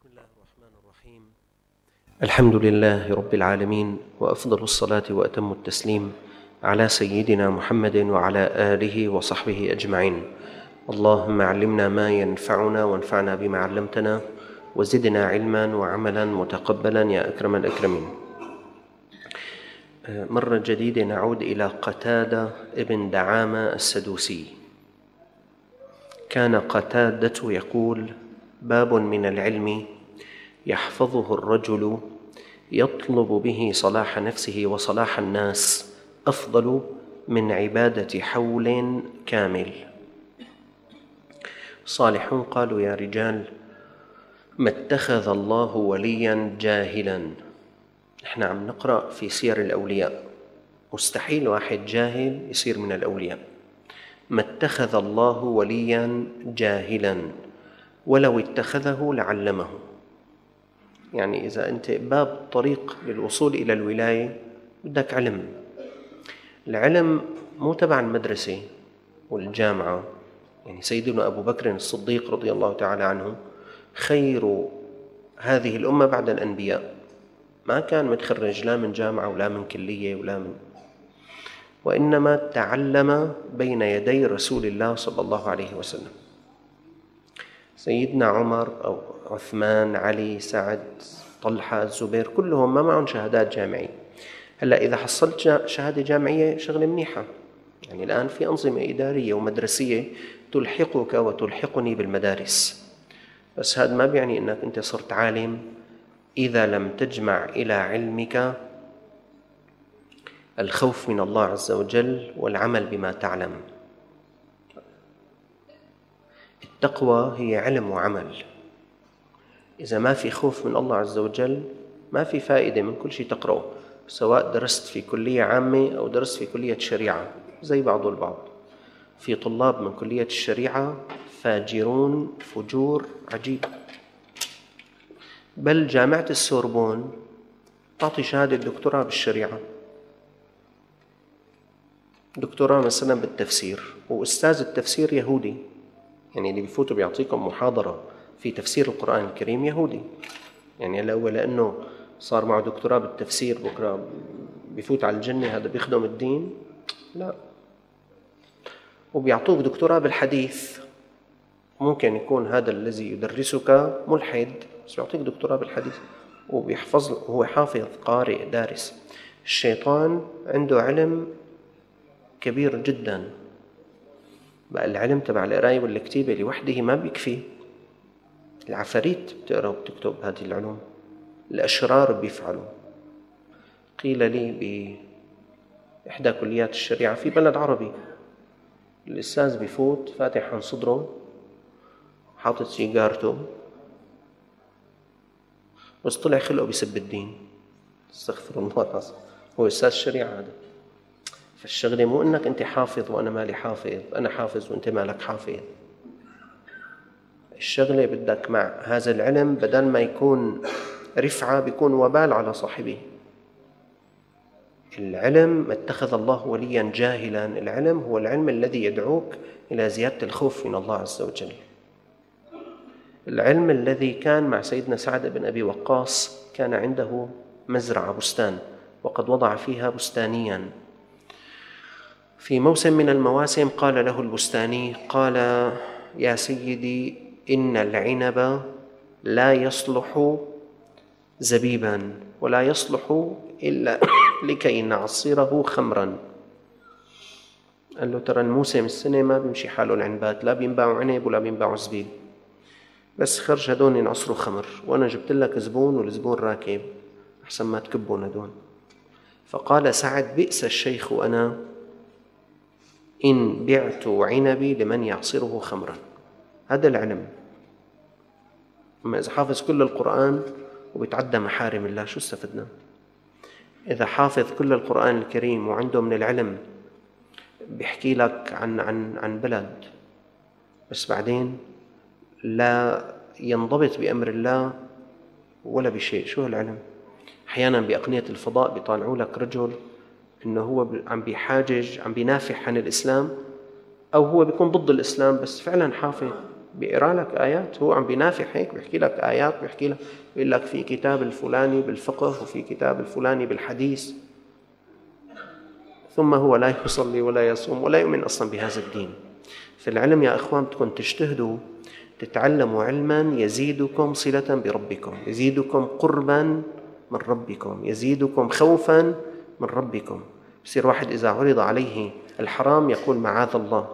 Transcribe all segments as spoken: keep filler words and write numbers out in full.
بسم الله الرحمن الرحيم. الحمد لله رب العالمين، وأفضل الصلاة وأتم التسليم على سيدنا محمد وعلى آله وصحبه أجمعين. اللهم علمنا ما ينفعنا وانفعنا بما علمتنا، وزدنا علما وعملا متقبلا يا أكرم الأكرمين. مرة جديدة نعود إلى قتادة ابن دعامة السدوسي. كان قتادة يقول: باب من العلم يحفظه الرجل يطلب به صلاح نفسه وصلاح الناس أفضل من عبادة حول كامل. صالحون قالوا: يا رجال، ما اتخذ الله وليا جاهلا. نحن عم نقرأ في سير الأولياء، مستحيل واحد جاهل يصير من الأولياء. ما اتخذ الله وليا جاهلا ولو اتخذه لعلمه. يعني إذا أنت باب طريق للوصول إلى الولاية بدك علم. العلم مو تبع المدرسة والجامعة. يعني سيدنا أبو بكر الصديق رضي الله تعالى عنه خير هذه الأمة بعد الأنبياء، ما كان متخرج لا من جامعة ولا من كلية ولا من وإنما تعلم بين يدي رسول الله صلى الله عليه وسلم. سيدنا عمر أو عثمان، علي، سعد، طلحة، الزبير، كلهم ما معهم شهادات جامعية. هلأ إذا حصلت شهادة جامعية شغلة منيحة. يعني الآن في أنظمة إدارية ومدرسية تلحقك وتلحقني بالمدارس، بس هذا ما بيعني أنك أنت صرت عالم إذا لم تجمع إلى علمك الخوف من الله عز وجل والعمل بما تعلم. التقوى هي علم وعمل. إذا ما في خوف من الله عز وجل ما في فائدة من كل شيء تقرأه، سواء درست في كلية عامة أو درست في كلية الشريعة، زي بعض البعض. في طلاب من كلية الشريعة فاجرون فجور عجيب، بل جامعة السوربون تعطي شهادة دكتوراه بالشريعة، دكتوراه مثلا بالتفسير، وأستاذ التفسير يهودي. يعني اللي بيفوتوا بيعطيكم محاضرة في تفسير القرآن الكريم يهودي. يعني هلا هو لأنه صار معه دكتوراه بالتفسير بكرة بيفوت على الجنة، هذا بيخدم الدين؟ لا. وبيعطوك دكتوراه بالحديث، ممكن يكون هذا الذي يدرسك ملحد بس بيعطيك دكتوراه بالحديث وبيحفظ، هو حافظ قارئ دارس. الشيطان عنده علم كبير جدا. بقى العلم تبع القراية والكتيبة لوحده ما بيكفي. العفاريت بتقرأ وبتكتب هذه العلوم، الأشرار بيفعلوا. قيل لي بإحدى كليات الشريعة في بلد عربي، الأستاذ بيفوت فاتح عن صدره حاطط سيجارته، بس طلع خلقه بيسب الدين. استغفر الله العظيم، هو أستاذ الشريعة هذا. فالشغلة مو إنك أنت حافظ وأنا مالي حافظ، أنا حافظ وأنت مالك حافظ. الشغلة بدك مع هذا العلم بدل ما يكون رفعة بيكون وبال على صاحبه. العلم اتخذ الله وليا جاهلا. العلم هو العلم الذي يدعوك إلى زيادة الخوف من الله عز وجل. العلم الذي كان مع سيدنا سعد بن أبي وقاص، كان عنده مزرعة بستان وقد وضع فيها بستانيا. في موسم من المواسم قال له البستاني، قال: يا سيدي، إن العنب لا يصلح زبيبا ولا يصلح إلا لكي نعصره خمرا. قال له: ترى الموسم السنة ما بيمشي حاله العنبات، لا بينباعوا عنب ولا بينباعوا زبيب، بس خرج هدون ينعصروا خمر، وأنا جبت لك زبون والزبون راكب، أحسن ما تكبون هدون. فقال سعد: بئس الشيخ أنا إن بعت عنبي لمن يعصره خمرا. هذا العلم. أما إذا حافظ كل القرآن وبيتعدى محارم الله شو استفدنا؟ إذا حافظ كل القرآن الكريم وعنده من العلم بيحكي لك عن عن عن بلد، بس بعدين لا ينضبط بأمر الله ولا بشيء، شو هالعلم؟ أحيانا بأقنية الفضاء بيطالعوا لك رجل إنه هو عم بيحاجج، عم بينافح عن الإسلام، أو هو بيكون ضد الإسلام بس فعلا حافظ بيقرأ لك آيات، هو عم بينافح هيك، بيحكي لك آيات، بيحكي لك بيقول لك في كتاب الفلاني بالفقه وفي كتاب الفلاني بالحديث، ثم هو لا يصلي ولا يصوم ولا يؤمن أصلا بهذا الدين. في العلم يا أخوان بدكم تجتهدوا تتعلموا علما يزيدكم صلة بربكم، يزيدكم قربا من ربكم، يزيدكم خوفا من ربكم. بصير واحد إذا عرض عليه الحرام يقول معاذ الله،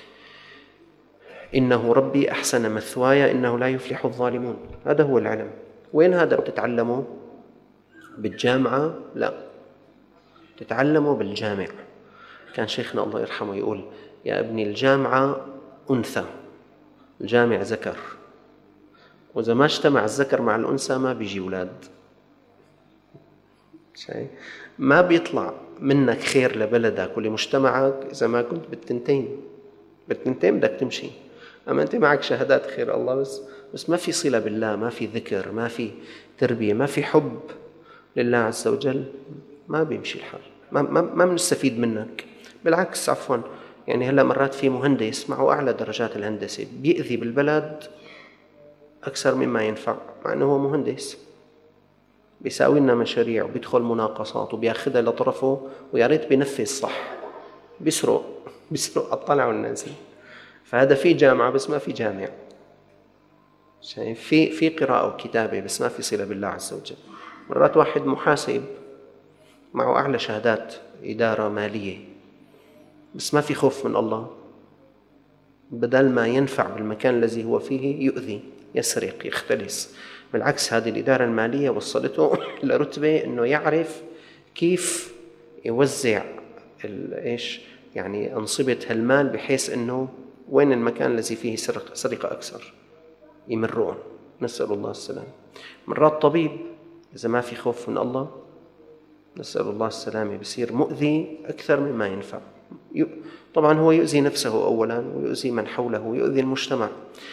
إنه ربي أحسن مثواي إنه لا يفلح الظالمون. هذا هو العلم. وين هذا بتتعلموا؟ بالجامعة؟ لا، تتعلموا بالجامع. كان شيخنا الله يرحمه يقول يا ابني الجامعة أنثى، الجامع ذكر، وإذا ما اجتمع الذكر مع الأنثى ما بيجي أولاد. شيء ما بيطلع منك خير لبلدك ولمجتمعك إذا ما كنت بالتنتين. بالتنتين بدك تمشي. أما أنت معك شهادات خير الله بس بس ما في صلة بالله، ما في ذكر، ما في تربية، ما في حب لله عز وجل، ما بيمشي الحال، ما ما ما بنستفيد منك. بالعكس عفوا، يعني هلا مرات في مهندس معه أعلى درجات الهندسة بيأذي بالبلد أكثر مما ينفع، مع أنه هو مهندس بيساوي لنا مشاريع وبيدخل مناقصات وبياخذها لطرفه ويا ريت بينفذ صح، بيسرق بيسرق الطلع والنازل. فهذا في جامعة بس ما في جامع، شايف؟ في في قراءة وكتابة بس ما في صلة بالله عز وجل. مرات واحد محاسب معه أعلى شهادات إدارة مالية بس ما في خوف من الله، بدل ما ينفع بالمكان الذي هو فيه يؤذي، يسرق، يختلس. بالعكس هذه الإدارة المالية وصلته لرتبة أنه يعرف كيف يوزع إيش يعني أنصبة هالمال بحيث أنه وين المكان الذي فيه سرقة أكثر يمرون. نسأل الله السلام. مرات طبيب إذا ما في خوف من الله نسأل الله السلامة بصير مؤذي أكثر مما ينفع. طبعا هو يؤذي نفسه أولا ويؤذي من حوله ويؤذي المجتمع.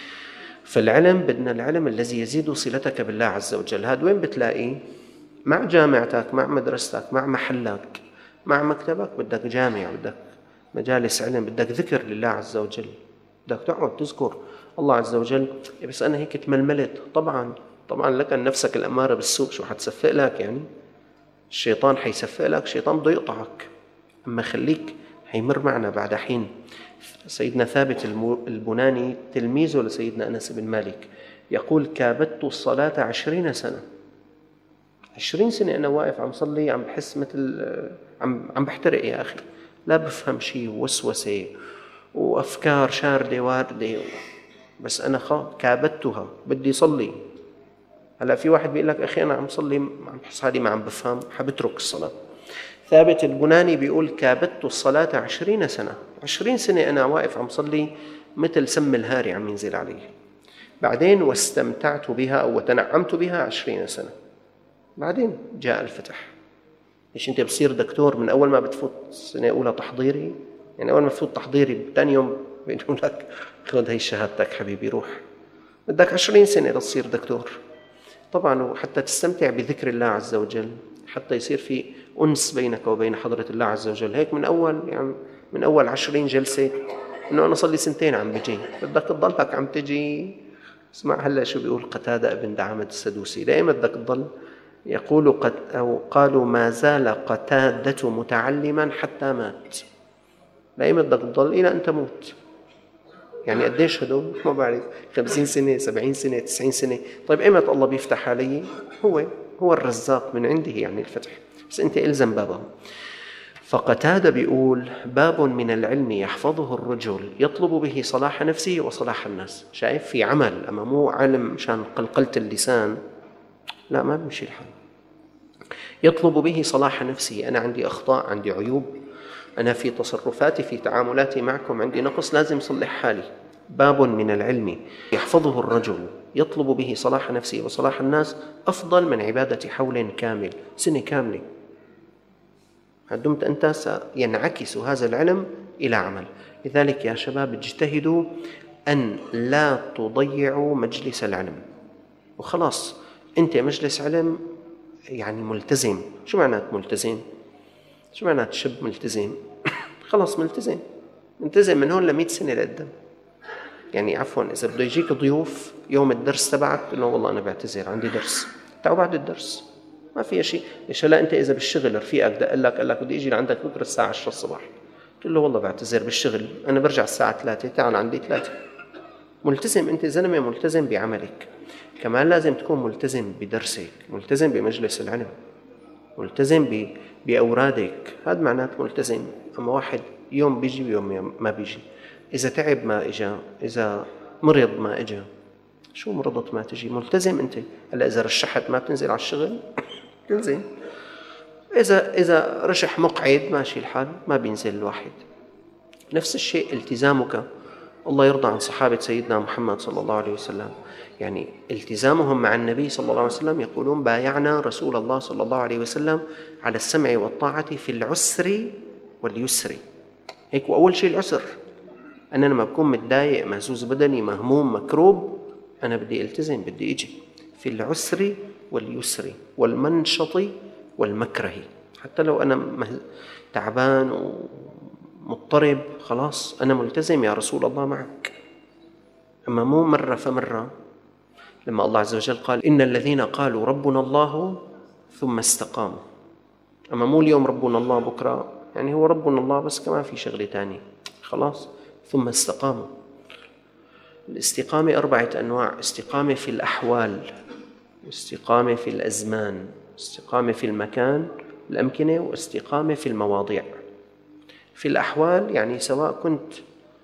فالعلم بدنا العلم الذي يزيد صلتك بالله عز وجل. هذا وين بتلاقيه؟ مع جامعتك، مع مدرستك، مع محلك، مع مكتبك. بدك جامع، بدك مجالس علم، بدك ذكر لله عز وجل، بدك تقعد تذكر الله عز وجل. بس أنا هيك تململت. طبعا طبعا لك نفسك الأمارة بالسوء شو حتسفق لك؟ يعني الشيطان حيسفق لك، الشيطان بده يقطعك. أما خليك، حيمر معنا بعد حين سيدنا ثابت البناني تلميذه لسيدنا أنس بن مالك يقول كابدت الصلاة عشرين سنة. عشرين سنة أنا واقف عم صلي عم بحس مثل عم عم بحترق يا أخي، لا بفهم شيء، وسوسة وأفكار شاردة واردة، بس أنا خاف كابدتها، بدي صلي. هلا في واحد بيقول لك أخي أنا عم صلي عم بحس هذه ما عم بفهم، حبترك الصلاة. ثابت البناني بيقول كابدت الصلاة عشرين سنة. عشرين سنة أنا واقف عم صلي مثل سم الهاري عم ينزل عليه. بعدين واستمتعت بها أو وتنعمت بها عشرين سنة. بعدين جاء الفتح. ليش أنت بصير دكتور من أول ما بتفوت سنة أولى تحضيري؟ يعني أول ما بتفوت تحضيري ثاني يوم بيقولوا لك خذ هي شهادتك حبيبي روح. بدك عشرين سنة لتصير دكتور. طبعا وحتى تستمتع بذكر الله عز وجل، حتى يصير في أنس بينك وبين حضرة الله عز وجل. هيك من أول يعني من أول عشرين جلسة إنه أنا صلي سنتين عم بجي، بدك تضلك عم تجي. اسمع هلا شو بيقول قتادة ابن دعامة السدوسي، دائما بدك تضل. يقول قد أو قالوا ما زال قتادة متعلما حتى مات. دائما بدك تضل إلى أن تموت. يعني قديش هدول؟ ما بعرف، خمسين سنة، سبعين سنة، تسعين سنة. طيب إمتى الله بيفتح علي؟ هو هو الرزاق من عنده يعني الفتح، بس أنت إلزم بابه. فقتادة بيقول باب من العلم يحفظه الرجل يطلب به صلاح نفسه وصلاح الناس. شايف في عمل، أما مو علم مشان قلقلة اللسان، لا ما بمشي الحال. يطلب به صلاح نفسه، أنا عندي أخطاء، عندي عيوب، أنا في تصرفاتي في تعاملاتي معكم عندي نقص، لازم صلح حالي. باب من العلم يحفظه الرجل يطلب به صلاح نفسه وصلاح الناس أفضل من عبادة حول كامل، سنة كاملة. دمت أنت سينعكس هذا العلم إلى عمل. لذلك يا شباب اجتهدوا أن لا تضيعوا مجلس العلم. وخلاص أنت مجلس علم يعني ملتزم. شو معنات ملتزم؟ شو معنات شب ملتزم؟ خلاص ملتزم، ملتزم من هون لمئة سنة لقدام. يعني عفوا إذا بده يجيك ضيوف يوم الدرس تبعك تقول له والله أنا بعتذر عندي درس، تعالوا بعد الدرس، ما فيها شيء. ليش هلا أنت إذا بالشغل رفيقك دق لك قال لك بدي أجي لعندك بكرة الساعة عشرة الصباح، تقول له والله بعتذر بالشغل أنا برجع الساعة ثلاثة، تعال عندي ثلاثة. ملتزم، أنت زلمة ملتزم بعملك. كمان لازم تكون ملتزم بدرسك، ملتزم بمجلس العلم، ملتزم بأورادك، هذا معناته ملتزم. أما واحد يوم بيجي ويوم ما بيجي، إذا تعب ما إجا، إذا مرض ما إجا، شو مرضت ما تجي؟ ملتزم أنت. هلا إذا رشحت ما بتنزل على الشغل تنزل، إذا إذا رشح مقعد ماشي الحال ما بينزل الواحد. نفس الشيء التزامك. الله يرضى عن صحابة سيدنا محمد صلى الله عليه وسلم، يعني التزامهم مع النبي صلى الله عليه وسلم، يقولون بايعنا رسول الله صلى الله عليه وسلم على السمع والطاعة في العسر واليسر. هيك وأول شيء العسر، أنا لما بكون متضايق مهزوز بدني مهموم مكروب أنا بدي التزم، بدي إجي في العسر واليسر والمنشط والمكره. حتى لو أنا تعبان ومضطرب خلاص أنا ملتزم يا رسول الله معك. أما مو مرة فمرة، لما الله عز وجل قال إن الذين قالوا ربنا الله ثم استقاموا، أما مو اليوم ربنا الله بكرة، يعني هو ربنا الله بس كمان في شغلة تانية خلاص ثم استقاموا. الاستقامة أربعة أنواع: استقامة في الأحوال، واستقامة في الأزمان، استقامة في المكان الأمكنة، واستقامة في المواضيع. في الأحوال يعني سواء كنت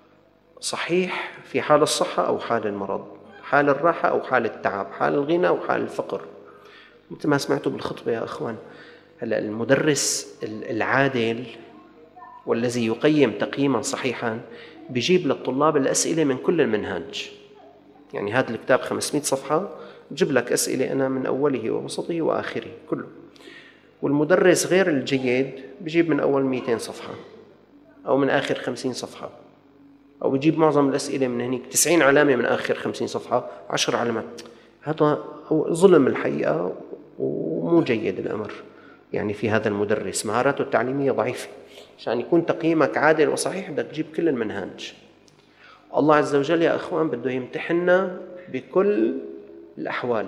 صحيح في حال الصحة أو حال المرض، حال الراحة أو حال التعب، حال الغنى أو حال الفقر. مثل ما سمعتوا بالخطبة يا أخوان، هلأ المدرس العادل والذي يقيم تقييما صحيحا بيجيب للطلاب الأسئلة من كل المنهاج. يعني هذا الكتاب خمسمائة صفحة بجيب لك أسئلة أنا من أوله ووسطه وآخره كله. والمدرس غير الجيد بيجيب من أول مئتين صفحة أو من آخر خمسين صفحة، أو بيجيب معظم الأسئلة من هنيك تسعين علامة من آخر خمسين صفحة، عشر علامات. هذا ظلم الحقيقة ومو جيد الأمر. يعني في هذا المدرس مهاراته التعليمية ضعيفة، عشان يكون تقييمك عادل وصحيح بدك تجيب كل المنهاج. الله عز وجل يا أخوان بده يمتحننا بكل الأحوال.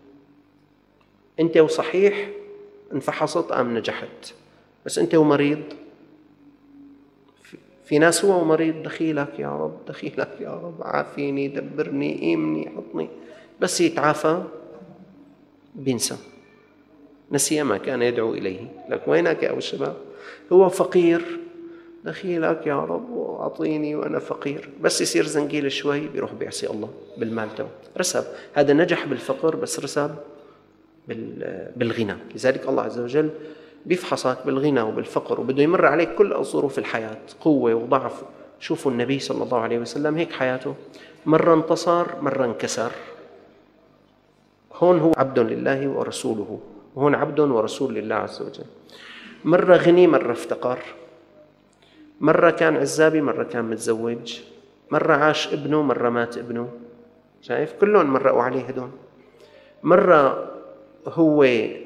أنت وصحيح انفحصت أم نجحت، بس أنت ومريض، في ناس هو مريض دخيلك يا رب دخيلك يا رب عافيني دبرني إيمني حطني، بس يتعافى بينسى، نسي ما كان يدعو إليه. لك وينك يا أبو الشباب؟ هو فقير دخيلك يا رب وأعطيني وأنا فقير، بس يصير زنقيل شوي بيروح بيعصي الله بالمال تبعه. رسب، هذا نجح بالفقر بس رسب بالغنى. لذلك الله عز وجل بيفحصك بالغنى وبالفقر، وبده يمر عليك كل الظروف الحياة، قوة وضعف. شوفوا النبي صلى الله عليه وسلم هيك حياته، مرة انتصر مرة انكسر. هون هو عبد لله ورسوله، وهون عبد ورسول لله عز وجل. مرة غني مرة افتقر، مرة كان عزابي مرة كان متزوج، مرة عاش ابنه مرة مات ابنه. شايف كلهم مرقوا عليه هدول. مرة هو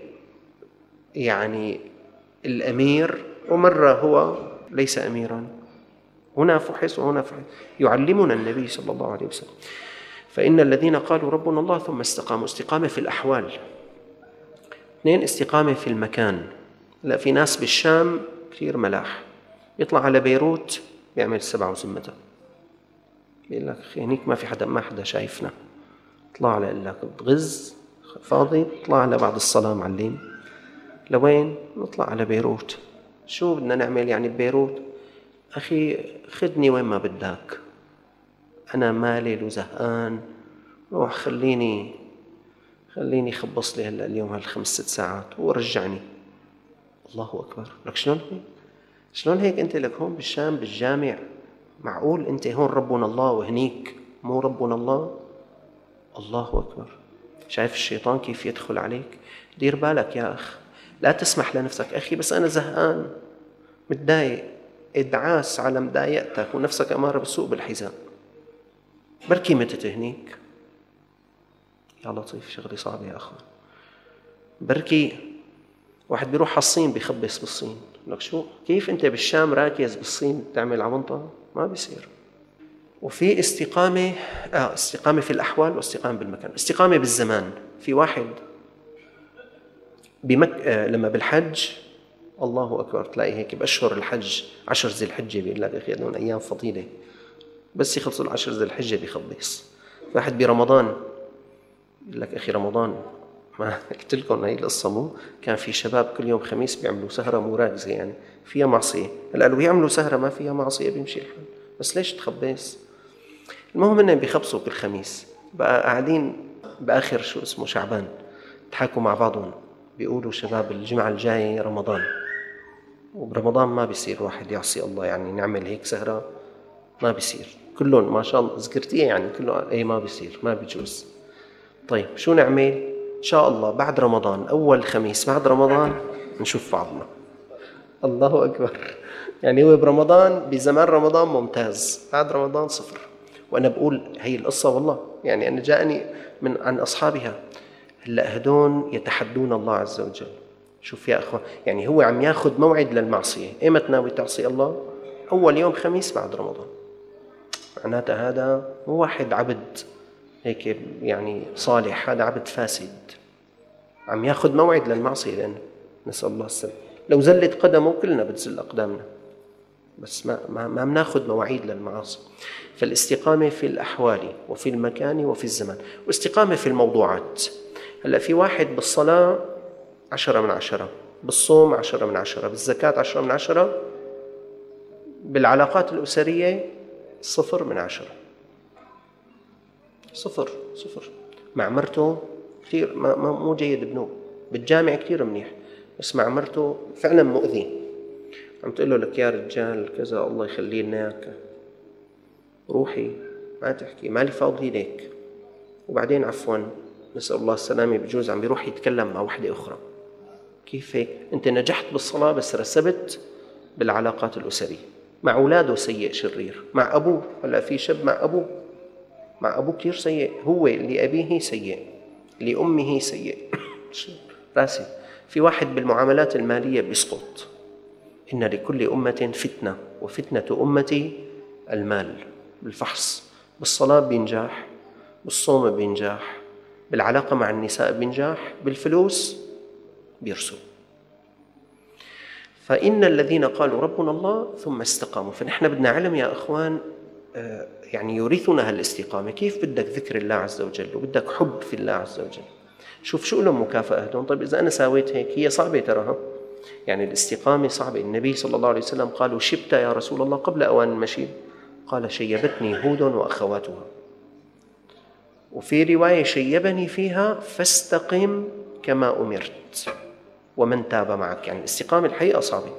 يعني الأمير ومرة هو ليس أميرا، هنا فحص وهنا فحص. يعلمنا النبي صلى الله عليه وسلم. فإن الذين قالوا ربنا الله ثم استقاموا، استقامة في الأحوال. اثنين، استقامة في المكان. لا، في ناس بالشام كثير ملاح، يطلع على بيروت بيعمل السبعة وزمتها، بيقول لك أخي هنيك ما في حدا، ما حدا شايفنا، طلع على قال لك بتغز فاضي، طلع على بعد الصلاة معلم. لوين؟ نطلع على بيروت. شو بدنا نعمل يعني ببيروت؟ أخي خدني وين ما بدك، أنا مالل وزهقان، روح خليني خليني خبص لي هلا اليوم هالخمس ست ساعات ورجعني. الله أكبر. لك شلون هيك؟ شلون هيك أنت لك هون بالشام بالجامع؟ معقول أنت هون ربنا الله وهنيك مو ربنا الله؟ الله أكبر. شايف الشيطان كيف يدخل عليك؟ دير بالك يا أخ، لا تسمح لنفسك أخي بس أنا زهقان متضايق، ادعاس على مضايقتك ونفسك أمارة بالسوء بالحزام. بركي متت هنيك. يا لطيف، شغلي صعب يا أخوان. بركي واحد بيروح على الصين بيخبص بالصين. لك شو؟ كيف أنت بالشام راكز بالصين تعمل عمنطة؟ ما بيصير. وفي استقامة آه استقامة في الأحوال واستقامة بالمكان. استقامة بالزمان، في واحد بمك... آه لما بالحج الله أكبر تلاقي هيك بأشهر الحج عشر ذي الحجة بيقول لك أخي هذول أيام فضيلة، بس يخلصوا العشر ذي الحجة بيخلص. واحد برمضان يقول لك أخي رمضان ما قلت لكم هاي القصة مو كان في شباب كل يوم خميس بيعملوا سهرة مراكزة يعني فيها معصية. هلا لو بيعملوا سهرة ما فيها معصية بيمشي الحال، بس ليش تخبص؟ المهم انهم بيخبصوا كل خميس، بقى قاعدين بآخر شو اسمه شعبان تحاكوا مع بعضهم بيقولوا شباب الجمعة الجاية رمضان، وبرمضان ما بيصير واحد يعصي الله يعني نعمل هيك سهرة ما بيصير. كلهم ما شاء الله ذكرتيه يعني كله اي ما بيصير ما بيجوز. طيب شو نعمل؟ إن شاء الله بعد رمضان أول خميس بعد رمضان نشوف بعضنا. الله أكبر. يعني هو برمضان بزمان رمضان ممتاز، بعد رمضان صفر. وأنا بقول هي القصة والله يعني أنا جاءني من عن أصحابها. هلأ هدون يتحدون الله عز وجل. شوف يا أخوان يعني هو عم ياخد موعد للمعصية. إيمت ناوي تعصي الله؟ أول يوم خميس بعد رمضان. معناتها هذا مو واحد عبد هيك يعني صالح، هذا عبد فاسد عم ياخذ موعد للمعصية. لأن نسأل الله السلامة، لو زلت قدمه كلنا بتزل أقدامنا، بس ما ما ما بناخذ مواعيد للمعاصي. فالاستقامة في الأحوال وفي المكان وفي الزمان، واستقامة في الموضوعات. هلا في واحد بالصلاة عشرة من عشرة، بالصوم عشرة من عشرة، بالزكاة عشرة من عشرة، بالعلاقات الأسرية صفر من عشرة. صفر صفر. مع مرته كثير ما مو جيد ابنه، بالجامع كثير منيح، بس مع مرته فعلا مؤذي. عم تقول له لك يا رجال كذا الله يخلي لنا اياك، روحي ما تحكي مالي فاضي ليك. وبعدين عفوا نسأل الله السلامة بجوز عم بيروح يتكلم مع وحدة أخرى. كيف هيك؟ أنت نجحت بالصلاة بس رسبت بالعلاقات الأسرية. مع أولاده سيء شرير، مع أبوه. هلا في شاب مع أبوه مع أبوه كتير سيء، هو لأبيه سيء لأمه سيء راسي. في واحد بالمعاملات المالية بيسقط. إن لكل أمة فتنة وفتنة أمتي المال. بالفحص بالصلاة بينجح، بالصوم بينجح، بالعلاقة مع النساء بينجح، بالفلوس بيرسل. فإن الذين قالوا ربنا الله ثم استقاموا. فنحن بدنا علم يا أخوان يعني يورثنا هالاستقامة. كيف بدك ذكر الله عز وجل وبدك حب في الله عز وجل. شوف شو لهم مكافأة هدون. طيب إذا أنا ساويت هيك هي صعبة تراها يعني الاستقامة صعبة. النبي صلى الله عليه وسلم قالوا شبت يا رسول الله قبل أوان المشيب؟ قال شيبتني هود وأخواتها. وفي رواية شيبني فيها فاستقم كما أمرت ومن تاب معك. يعني الاستقامة الحقيقة صعبة،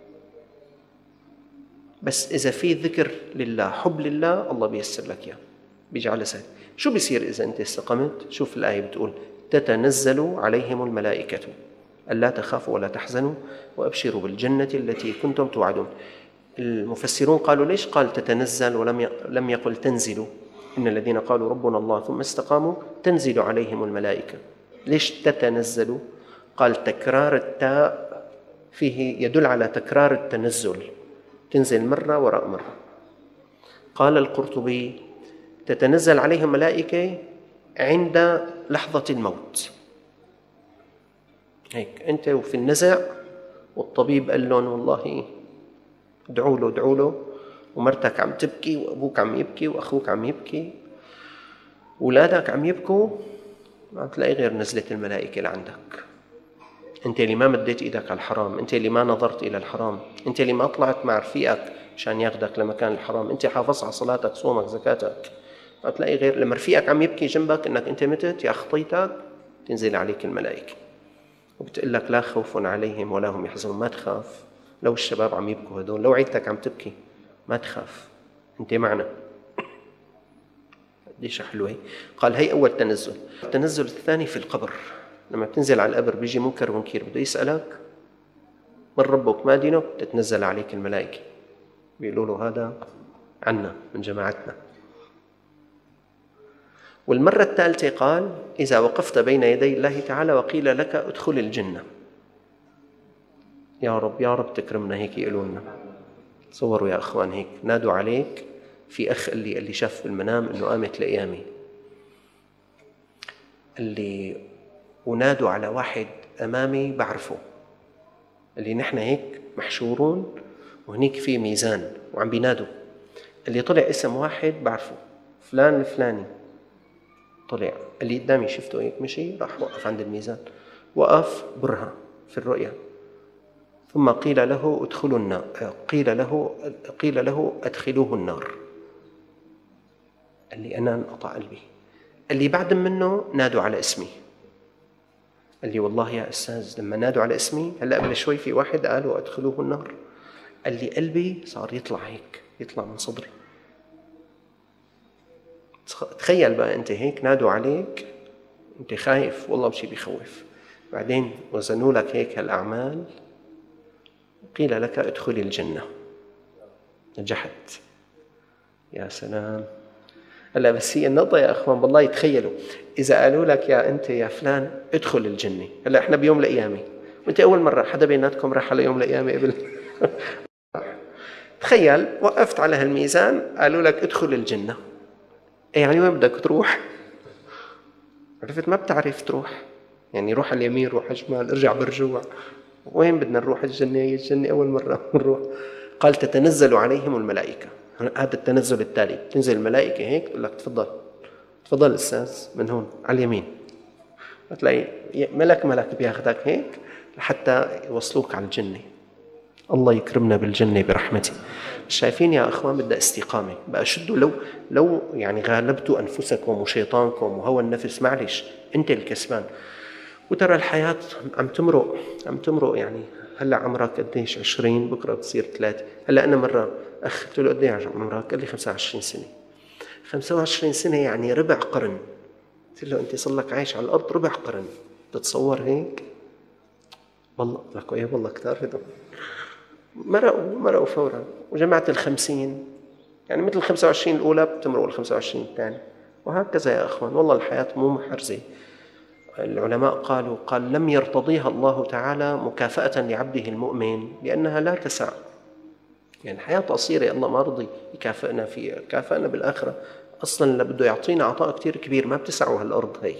بس إذا في ذكر لله حب لله الله بيسر لك إياه بيجعله سهل. شو بيصير إذا أنت استقمت؟ شوف الآية بتقول تتنزل عليهم الملائكة ألا تخافوا ولا تحزنوا وأبشروا بالجنة التي كنتم توعدون. المفسرون قالوا ليش قال تتنزل ولم لم يقل تنزل؟ إن الذين قالوا ربنا الله ثم استقاموا تنزل عليهم الملائكة. ليش تتنزل؟ قال تكرار التاء فيه يدل على تكرار التنزل، تنزل مرة وراء مرة. قال القرطبي تتنزل عليهم ملائكة عند لحظة الموت. هيك أنت وفي النزع والطبيب قال لهم والله ادعوا له ادعوا له ومرتك عم تبكي وأبوك عم يبكي وأخوك عم يبكي أولادك عم يبكوا، ما تلاقي غير نزلت الملائكة لعندك. أنت اللي ما مديت إيدك على الحرام، أنت اللي ما نظرت إلى الحرام، أنت اللي ما طلعت مع رفيقك مشان ياخدك لمكان الحرام، أنت حافظت على صلاتك صومك زكاتك. ما تلاقي غير لما رفيقك عم يبكي جنبك إنك أنت متت يا خطيتك تنزل عليك الملائكة وبتقول لك لا خوف عليهم ولا هم يحزنون. ما تخاف. لو الشباب عم يبكوا هدول، لو عيلتك عم تبكي ما تخاف، أنت معنا. قديش حلوة. قال هي أول تنزل. التنزل الثاني في القبر. لما بتنزل على القبر بيجي منكر ونكير بده يسألك من ربك ما دينك، تتنزل عليك الملائكة بيقولوا له هذا عنا من جماعتنا. والمرة الثالثة قال إذا وقفت بين يدي الله تعالى وقيل لك ادخل الجنة. يا رب يا رب تكرمنا هيك يقولوا لنا. تصوروا يا أخوان هيك نادوا عليك في أخ اللي اللي شاف بالمنام إنه قامت لقيامي، اللي ونادوا على واحد أمامي بعرفه، اللي نحن هيك محشورون وهنيك في ميزان وعم بينادوا، اللي طلع اسم واحد بعرفه فلان الفلاني، طلع اللي قدامي شفته هيك مشي راح وقف عند الميزان، وقف برهة في الرؤيا، ثم قيل له ادخلوا النار، قيل له قيل له ادخلوه النار، اللي أنا انقطع قلبي. اللي بعد منه نادوا على اسمي، اللي والله يا أستاذ لما نادوا على اسمي هلا قبل شوي في واحد قالوا ادخلوه النار، اللي قلبي صار يطلع هيك، يطلع من صدري. تخيل بقى أنت هيك نادوا عليك، أنت خايف والله بشي بيخوف، بعدين وزنوا لك هيك هالأعمال، قيل لك ادخل الجنة، نجحت. يا سلام. هلا بس هي النقطة يا أخوان والله تخيلوا إذا قالوا لك يا أنت يا فلان ادخل الجنة، هلا إحنا بيوم القيامة وأنت أول مرة حدا بيناتكم راح على يوم القيامة قبل تخيل وقفت على هالميزان قالوا لك ادخل الجنة، يعني وين بدك تروح؟ عرفت ما بتعرف تروح، يعني روح على اليمين روح على الشمال ارجع برجوع، وين بدنا نروح؟ الجنة هي الجنة أول مرة نروح. قال تتنزل عليهم الملائكة، هذا التنزل التالي، تنزل الملائكة هيك تقول لك تفضل تفضل أستاذ من هون على اليمين، بتلاقي ملك ملك بياخدك هيك لحتى يوصلوك على الجنة. الله يكرمنا بالجنة برحمته. شايفين يا أخوان بدها استقامة بقى، شدوا لو لو يعني غالبتوا أنفسكم وشيطانكم وهوى النفس معلش أنت الكسبان. وترى الحياة عم تمرق عم تمرق يعني هلا عمرك قديش؟ عشرين، بكرة بتصير ثلاثة. هلا أنا مرة أخ قلت له قديش عمرك؟ قال لي خمسة وعشرين سنة. خمسة وعشرين سنة يعني ربع قرن. قلت له أنت صار لك عايش على الأرض ربع قرن، تتصور هيك؟ والله لك إيه والله كتار هدول. مرقوا مرقوا فورا، وجمعت الخمسين يعني مثل الخمسة وعشرين الأولى بتمرق الخمسة وعشرين الثاني، وهكذا يا أخوان. والله الحياة مو محرزة. العلماء قالوا قال لم يرتضيها الله تعالى مكافأة لعبده المؤمن لأنها لا تسع، يعني الحياة قصيرة، الله ما رضي يكافئنا فيها، كافئنا بالآخرة أصلا اللي بده يعطينا عطاء كتير كبير ما بتسعه هالأرض هي.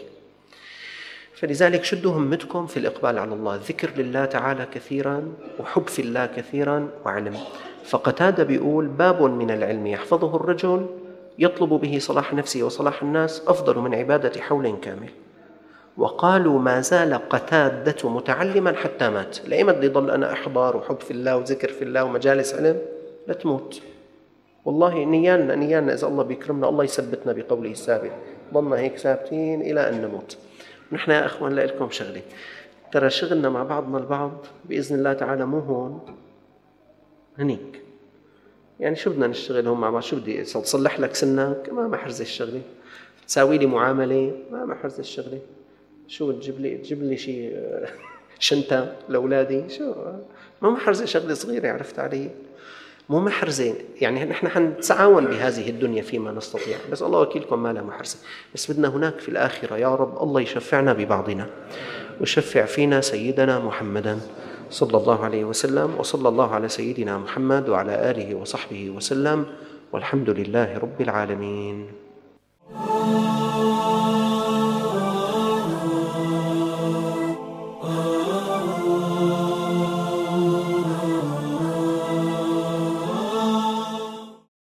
فلذلك شدوا همتكم في الإقبال على الله، ذكر لله تعالى كثيرا وحب في الله كثيرا وعلم. فقتادة بيقول باب من العلم يحفظه الرجل يطلب به صلاح نفسه وصلاح الناس أفضل من عبادة حول كامل. وقالوا ما زال قتادة متعلما حتى مات. لأيمد اللي ضل أنا أحضر وحب في الله وذكر في الله ومجالس علم لا تموت. والله نيالنا نيالنا إذا الله بيكرمنا الله يثبتنا بقوله الثابت، ضلنا هيك ثابتين إلى أن نموت. نحن يا أخوان لا لكم شغلة، ترى شغلنا مع بعضنا البعض بإذن الله تعالى مو هون هنيك. يعني شو بدنا نشتغل هون مع بعض؟ شو بدي تصلح لك سنك؟ ما محرز الشغلة. تساوي لي معاملة؟ ما محرز الشغلة. شو تجيب لي تجيب لي شيء شنطة لأولادي؟ شو ما محرزة شغلة صغيرة، عرفت علي؟ مو محرزة. يعني نحن حنتعاون بهذه الدنيا فيما نستطيع، بس الله وكيلكم ما لا محرزة. بس بدنا هناك في الآخرة يا رب الله يشفعنا ببعضنا ويشفع فينا سيدنا محمدا صلى الله عليه وسلم. وصلى الله على سيدنا محمد وعلى آله وصحبه وسلم، والحمد لله رب العالمين.